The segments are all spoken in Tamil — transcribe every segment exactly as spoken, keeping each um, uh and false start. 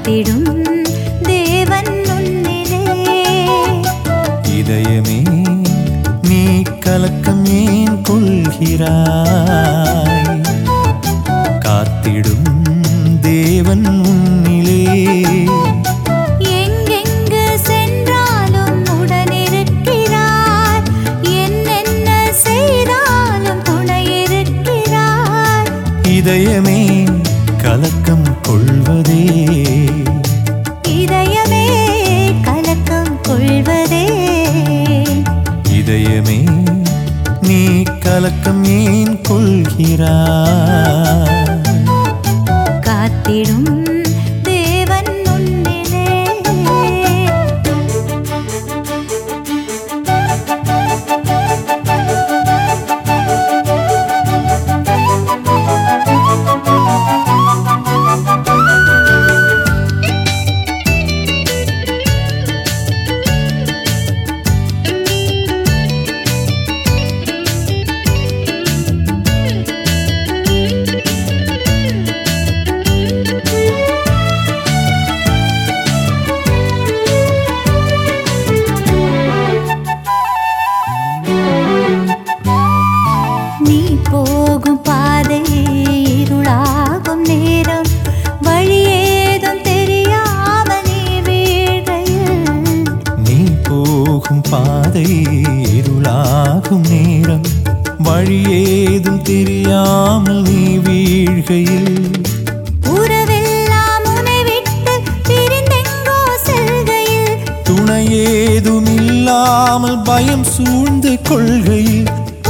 காத்திடும் தேவன் உன்னிலே. இதயமே நீ கலக்கம் ஏன் கொள்கிறாய்? காத்திடும் தேவன் உன்னிலே. எங்கெங்கு சென்றாலும் உடனிருக்கிறார், என்னென்ன செய்தாலும் துணையிருக்கிறார். இதயமே கலக்கம் கொள்வதே, இதயமே கலக்கம் கொள்வதே. இதயமே நீ கலக்கம் ஏன் கொள்கிறாய்? காத்திடும் தேவன் உன்னிலே. நீ போகும் பாதை இருளாகும் நேரம், வழியேதும் தெரியாமல் நீ வீழ்கையில். நீ போகும் பாதை இருளாகும் நேரம், வழியேதும் தெரியாமல் நீ வீழ்கையில். உறவெல்லாம் உன்னை விட்டு பிரிந்தெங்கோ செல்கையில். துணையேதும் இல்லாமல் பயம் சூழ்ந்து கொள்கையில்.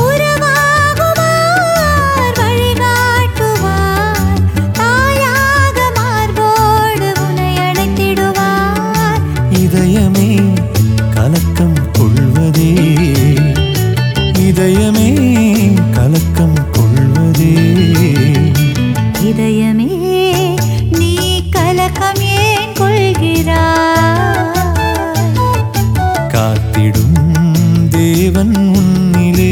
உறவாகுவார், வழிகாட்டுவார், தாயாக மார்போடு உன்னை அணைத்திடுவார். இதயமே கலக்கம் கொள்வதே, இதயமே கலக்கம் கொள்வதே. இதயமே நீ கலக்கம் ஏன் கொள்கிறாய்? காத்திடும் தேவன் உன்னிலே.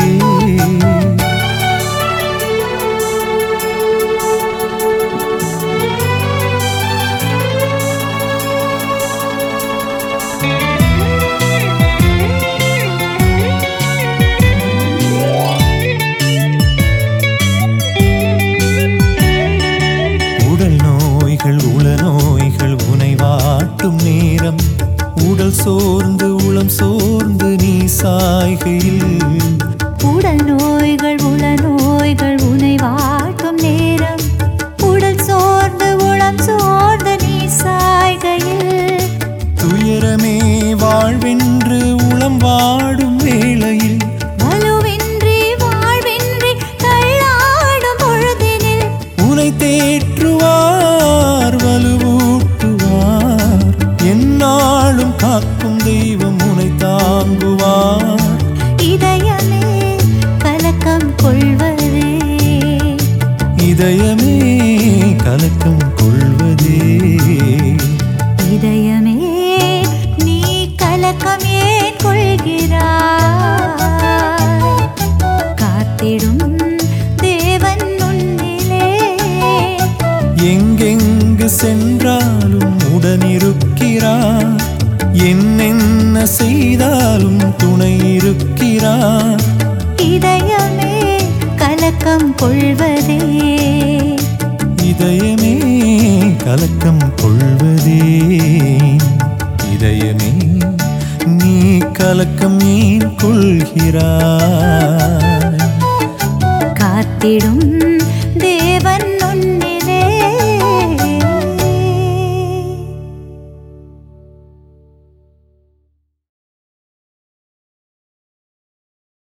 உடல் நோய்கள் உள நோய்கள் உனை வாட்டும் நேரம், உடல் சோர்ந்து உளம் சோர்ந்து நீ சாய்கையில். உடல் நோய்கள் உள நோய்கள் உன்னை வாட்டும் நேரம், உடல் சோர்ந்து உளம் சோர்ந்து நீ சாய்கையில். துயரமே வாழ்வென்று உளம் வாடும் வேளையில். வலுவின்றி வாழ்வின்றி தள்ளாடும் பொழுதினில். உனை தேற்றுவார் வலுவூட்டுவார், எந்நாளும் காக்கும் தெய்வம் உனை தாங்குவார். இதயமே கலக்கம் கொள்வதே, இதயமே கலக்கம் கொள்வதே. இதயமே நீ கலக்கம் ஏன் கொள்கிறாய்? காத்திடும் தேவன் உன்னிலே. எங்கெங்கு சென்றாலும் உடனிருக்கிறார், என்னென்ன செய்தாலும் துணை இருக்கிறார். இதயமே கலக்கம் கொள்வதே, இதயமே கலக்கம் கொள்வதே. இதயமே நீ கலக்கம் ஏன் கொள்கிறாய்? காத்திடும்